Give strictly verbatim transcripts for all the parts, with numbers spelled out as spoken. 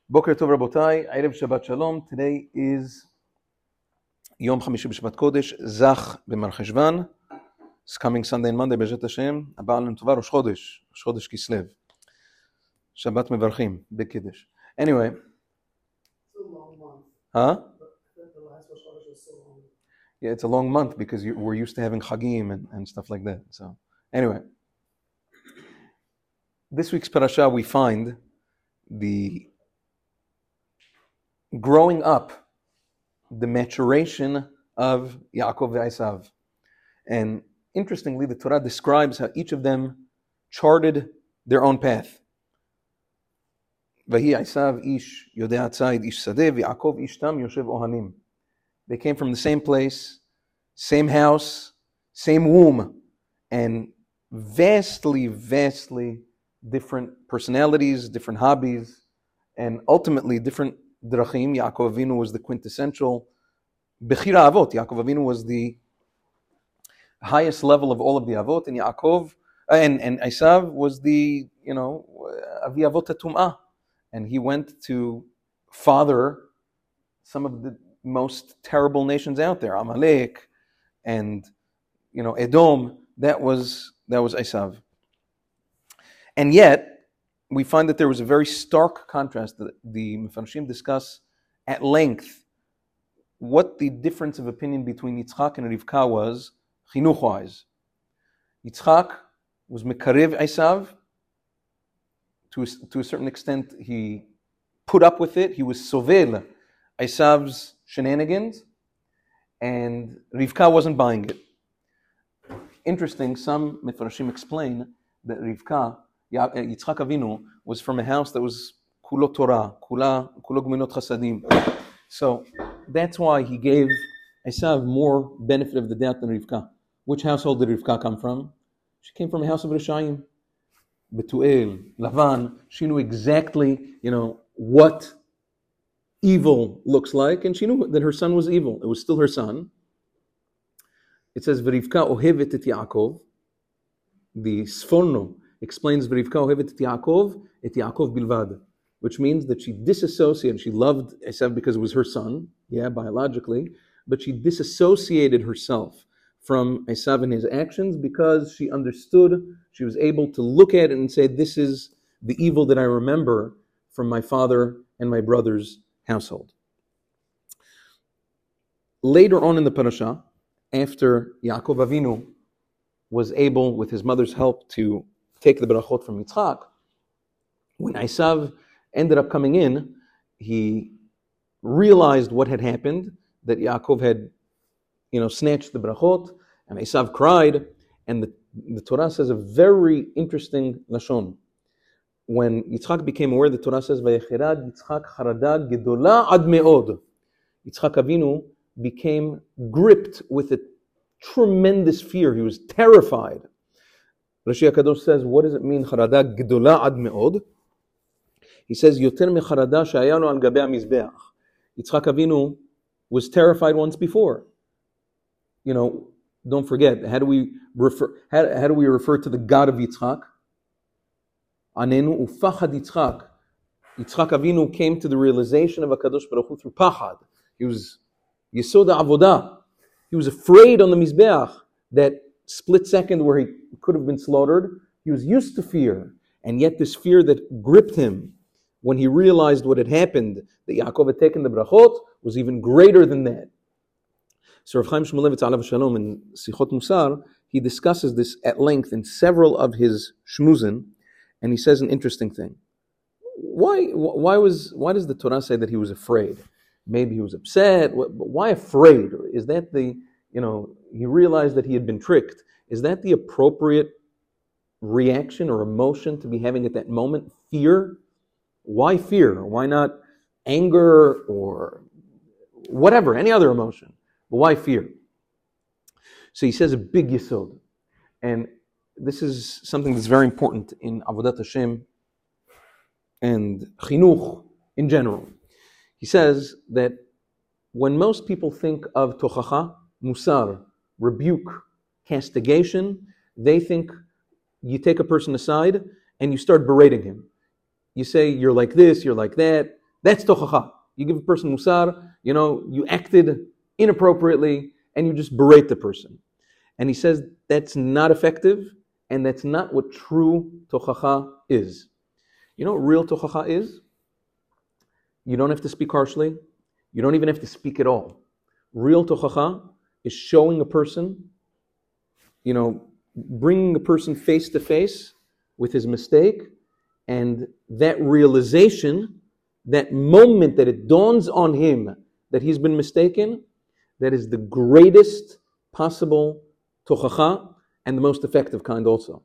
Boker Tov Rabotai, Erev Shabbat Shalom. Today is Yom Chamishi B'Shabbat Kodesh, Zach B'Mar Cheshvan. It's coming Sunday and Monday, B'Ezrat Hashem. Abba Alem Tova, Rosh Chodesh, Rosh Chodesh Kislev. Shabbat Mevarchim, Big Kiddush. Anyway. It's a long month. Huh? The last Rosh Chodesh was so long. Yeah, it's a long month because you, we're used to having Chagim and, and stuff like that. So, anyway. This week's parasha, we find the growing up, the maturation of Yaakov and Esav. And interestingly, the Torah describes how each of them charted their own path. Vahi Esav ish yodei tzayid ish sadeh, v'Yaakov ish tam yoshev ohanim. They came from the same place, same house, same womb, and vastly, vastly different personalities, different hobbies, and ultimately different drachim. Yaakov Avinu was the quintessential Bechira Avot. Yaakov Avinu was the highest level of all of the Avot, and Yaakov and and Esav was the you know Avi Avot HaTum'ah, and he went to father some of the most terrible nations out there, Amalek, and you know Edom. That was that was Esav. And yet, we find that there was a very stark contrast that the Mefarshim discuss at length what the difference of opinion between Yitzchak and Rivka was, chinuch-wise. Yitzchak was mekarev Esav. To a, to a certain extent, he put up with it. He was sovel Esav's shenanigans, and Rivka wasn't buying it. Interesting, some Mefarshim explain that Rivka, Yitzchak Avinu, was from a house that was kulo Torah, kula kulo gminot chasadim. So that's why he gave Esav more benefit of the doubt than Rivka. Which household did Rivka come from? She came from a house of Rishayim. Betuel, Lavan, she knew exactly, you know, what evil looks like, and she knew that her son was evil. It was still her son. It says, V'Rivka ohevet et Yaakov. The Sforno explains V'Rivka ohevet et Yaakov, et Yaakov bilvad, which means that she disassociated, she loved Esav because it was her son, yeah, biologically, but she disassociated herself from Esav and his actions because she understood, she was able to look at it and say, this is the evil that I remember from my father and my brother's household. Later on in the parasha, after Yaakov Avinu was able, with his mother's help, to take the brachot from Yitzchak, when Esav ended up coming in, he realized what had happened, that Yaakov had, you know, snatched the brachot, and Esav cried, and the, the Torah says a very interesting lashon. When Yitzchak became aware, the Torah says, "Vayechirad Yitzchak harada gedola ad meod." Yitzchak Avinu became gripped with a tremendous fear. He was terrified. Rashi HaKadosh says, what does it mean, harada gedola ad meod? He says, yoter me harada shaya lo al gabei hamizbeach. Yitzchak Avinu was terrified once before. You know, don't forget, how do we refer, how, how do we refer to the God of Yitzchak? Anenu ufachad Yitzchak. Yitzchak Avinu came to the realization of HaKadosh Baruch Hu through pachad. He was Yesod Avodah. He was afraid on the Mizbeach, that split second where he could have been slaughtered. He was used to fear, and yet this fear that gripped him when he realized what had happened, that Yaakov had taken the brachot, was even greater than that. So Rav Chaim Shmulevitz Alav Shalom in Sichot Musar, he discusses this at length in several of his shmuzin, and he says an interesting thing. Why, why was, why does the Torah say that he was afraid? Maybe he was upset, but why afraid? Is that the, you know, he realized that he had been tricked. Is that the appropriate reaction or emotion to be having at that moment? Fear? Why fear? Why not anger or whatever, any other emotion? But why fear? So he says a big yesod. And this is something that's very important in Avodat Hashem and chinuch in general. He says that when most people think of tochacha, musar, rebuke, castigation, they think you take a person aside and you start berating him. You say, you're like this, you're like that. That's tochacha. You give a person musar, you know, you acted inappropriately, and you just berate the person. And he says that's not effective, and that's not what true tochacha is. You know what real tochacha is? You don't have to speak harshly. You don't even have to speak at all. Real tochacha is showing a person, you know, bringing a person face to face with his mistake, and that realization, that moment that it dawns on him that he's been mistaken, that is the greatest possible tochacha and the most effective kind also.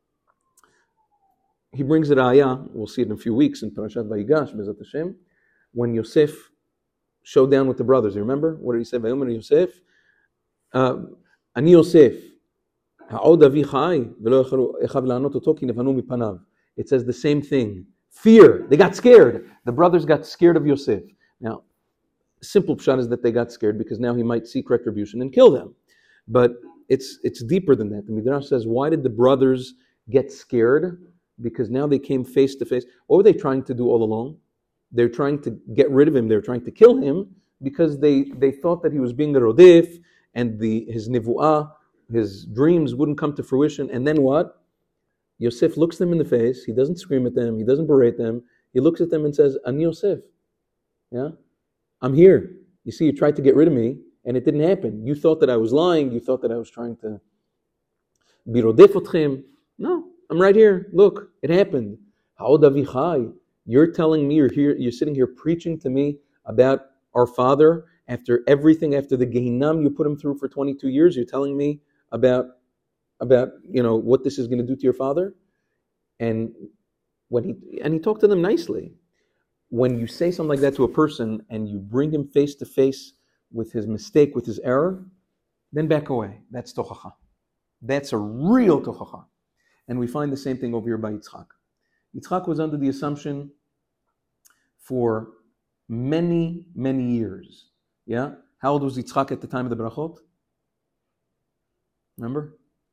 He brings it ayah, we'll see it in a few weeks in Parashat Vayigash, Bezat Hashem, when Yosef showed down with the brothers. You remember? What did he say? Vayomer Yosef, Ani Yosef, ha'od avi chai, v'lo echav la'anot oto ki nevanu mipanav. It says the same thing. Fear. They got scared. The brothers got scared of Yosef. Now, simple pshat is that they got scared because now he might seek retribution and kill them. But it's it's deeper than that. The Midrash says, why did the brothers get scared? Because now they came face to face. What were they trying to do all along? They're trying to get rid of him. They're trying to kill him because they, they thought that he was being a rodef and the his nivu'ah, his dreams wouldn't come to fruition. And then what? Yosef looks them in the face. He doesn't scream at them. He doesn't berate them. He looks at them and says, Ani Yosef. Yeah? I'm here. You see, you tried to get rid of me, and it didn't happen. You thought that I was lying. You thought that I was trying to be rodef otchem. No, I'm right here. Look, it happened. Ha'od avi chai. You're telling me, you're here, you're sitting here preaching to me about our father after everything, after the Gehinnom you put him through for twenty-two years. You're telling me about about, you know, what this is going to do to your father. And when he and he talked to them nicely. When you say something like that to a person and you bring him face to face with his mistake, with his error, then back away. That's tochacha. That's a real tochacha. And we find the same thing over here by Yitzchak. Yitzchak was under the assumption for many, many years. Yeah? How old was Yitzchak at the time of the brachot? Remember?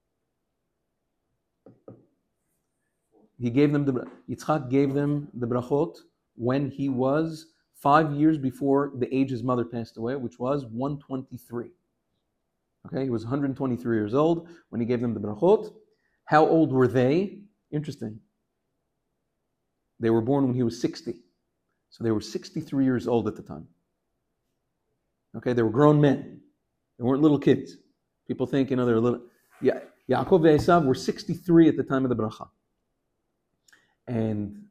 He gave them the Yitzchak gave them the brachot when he was five years before the age his mother passed away, which was one twenty-three. Okay, he was one hundred twenty-three years old when he gave them the brachot. How old were they? Interesting. They were born when he was sixty. So they were sixty-three years old at the time. Okay, they were grown men. They weren't little kids. People think, you know, they're little. Yeah, Yaakov and Esav were sixty-three at the time of the bracha. And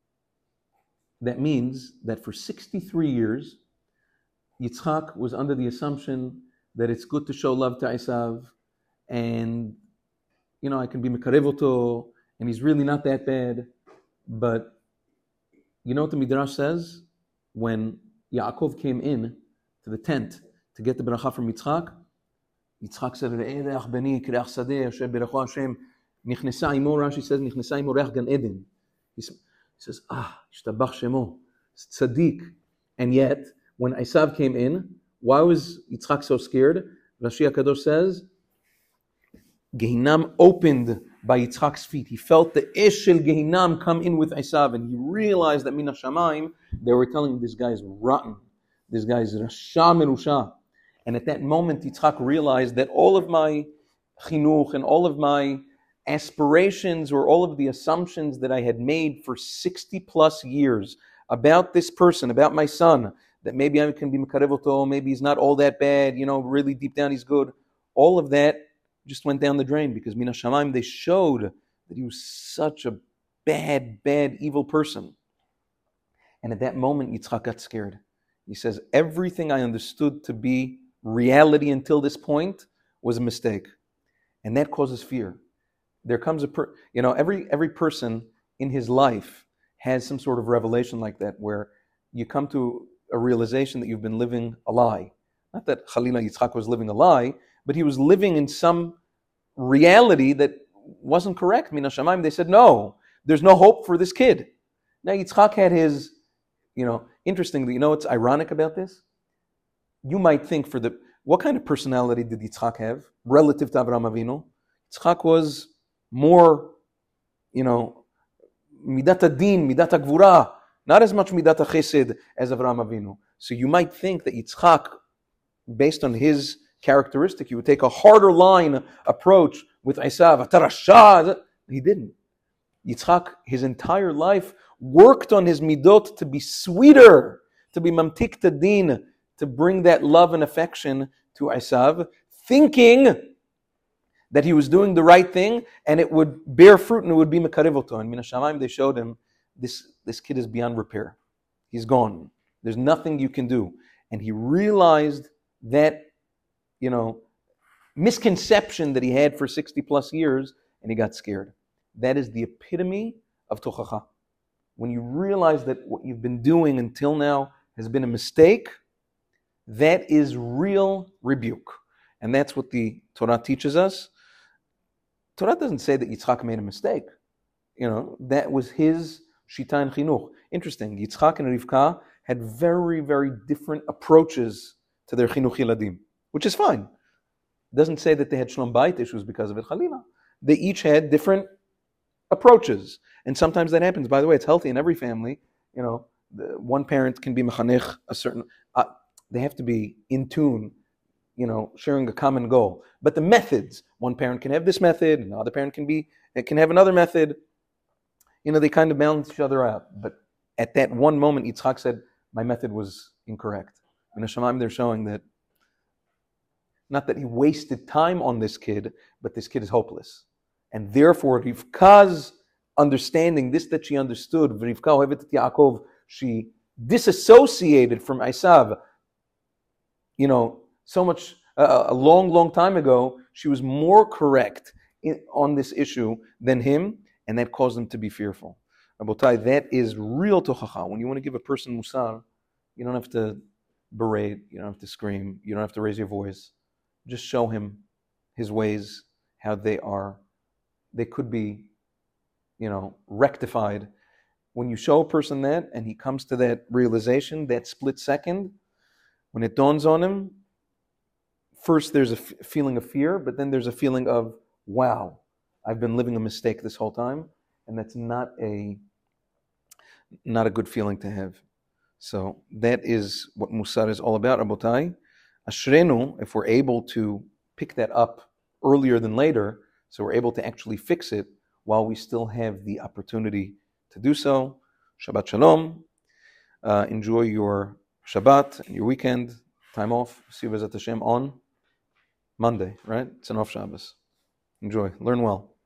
that means that for sixty-three years, Yitzchak was under the assumption that it's good to show love to Esav, and, you know, I can be mekarev oto, and he's really not that bad. But you know what the Midrash says? When Yaakov came in to the tent to get the bracha from Yitzchak, Yitzchak said, Re'erech beni kireach sadeh, asher berecho Hashem, nichnesa imo, Rashi says, nichnesa imo reach gan Eden. He says, ah, ishtabach shemo, tzaddik. And yet, when Esav came in, why was Yitzchak so scared? Rashi HaKadosh says, Gehinnom opened by Yitzchak's feet. He felt the ish shel Gehinnom come in with Esav, and he realized that min hashamayim, they were telling him, this guy's rotten. This guy's rasha merusha. And at that moment, Yitzchak realized that all of my chinuch and all of my aspirations or all of the assumptions that I had made for sixty plus years about this person, about my son, that maybe I can be mekarev oto, maybe he's not all that bad, you know, really deep down he's good. All of that just went down the drain because min hashamayim, they showed that he was such a bad, bad, evil person. And at that moment, Yitzchak got scared. He says, everything I understood to be reality until this point was a mistake. And that causes fear. There comes a, per, you know, every every person in his life has some sort of revelation like that, where you come to a realization that you've been living a lie. Not that Chalila Yitzchak was living a lie, but he was living in some reality that wasn't correct. Min hashamayim, they said, no, there's no hope for this kid. Now Yitzchak had his, you know, interestingly, you know what's ironic about this? You might think for the, what kind of personality did Yitzchak have relative to Avraham Avinu? Yitzchak was more, you know, midat adin, midat agvura, Not as much midat chesed as Avraham Avinu. So you might think that Yitzchak, based on his characteristic, you would take a harder line approach with Esav. Atarashad. He didn't. Yitzchak, his entire life, worked on his midot to be sweeter, to be mamtik tadin, to bring that love and affection to Esav, thinking that he was doing the right thing and it would bear fruit and it would be mekarev. And Min Hashamayim, they showed him, this, this kid is beyond repair. He's gone. There's nothing you can do. And he realized that, you know, misconception that he had for sixty plus years, and he got scared. That is the epitome of tochacha. When you realize that what you've been doing until now has been a mistake, that is real rebuke. And that's what the Torah teaches us. Torah doesn't say that Yitzchak made a mistake. You know, that was his shita and chinuch. Interesting, Yitzchak and Rivka had very, very different approaches to their chinuch yiladim, which is fine. It doesn't say that they had shlom bayit issues because of it, chalila. They each had different approaches. And sometimes that happens. By the way, it's healthy in every family. You know, the, one parent can be mechanech a certain, uh, they have to be in tune, you know, sharing a common goal. But the methods, one parent can have this method, and the other parent can be, it can have another method. You know, they kind of balance each other out. But at that one moment, Yitzchak said, my method was incorrect. In Hashamayim, they're showing that, not that he wasted time on this kid, but this kid is hopeless. And therefore, Rivka's understanding, this that she understood, Rivka ohevet et Yaakov, she disassociated from Esav. You know, so much, uh, a long, long time ago, she was more correct in, on this issue than him, and that caused him to be fearful. Rabotai, that is real tochacha. When you want to give a person musar, you don't have to berate, you don't have to scream, you don't have to raise your voice. Just show him his ways, how they are. They could be, you know, rectified. When you show a person that, and he comes to that realization, that split second, when it dawns on him, first there's a f- feeling of fear, but then there's a feeling of, wow, I've been living a mistake this whole time, and that's not a not a good feeling to have. So that is what Musar is all about, Rabotai. Ashrenu, if we're able to pick that up earlier than later, so we're able to actually fix it while we still have the opportunity to do so. Shabbat Shalom. Uh, enjoy your Shabbat and your weekend, time off. See you B'ezrat Hashem on Monday, right? It's an off Shabbos. Enjoy. Learn well.